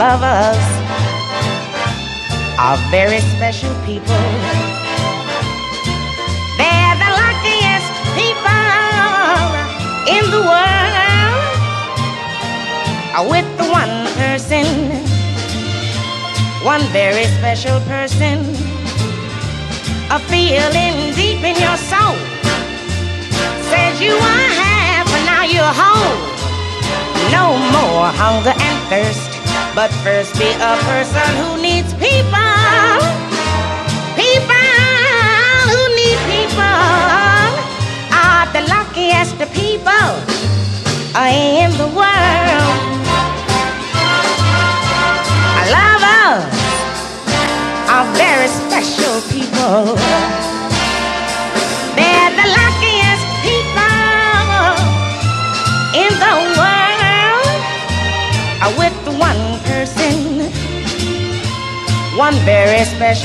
of us are very special people. They're the luckiest people in the world. With one person, one very special person, a feeling deep in your soul says you are half and now you're whole. No more hunger and thirst, but first be a person who needs people. People who need people are the luckiest people in the world. Lovers are very special people. They're the luckiest people in the world. With one person, one very special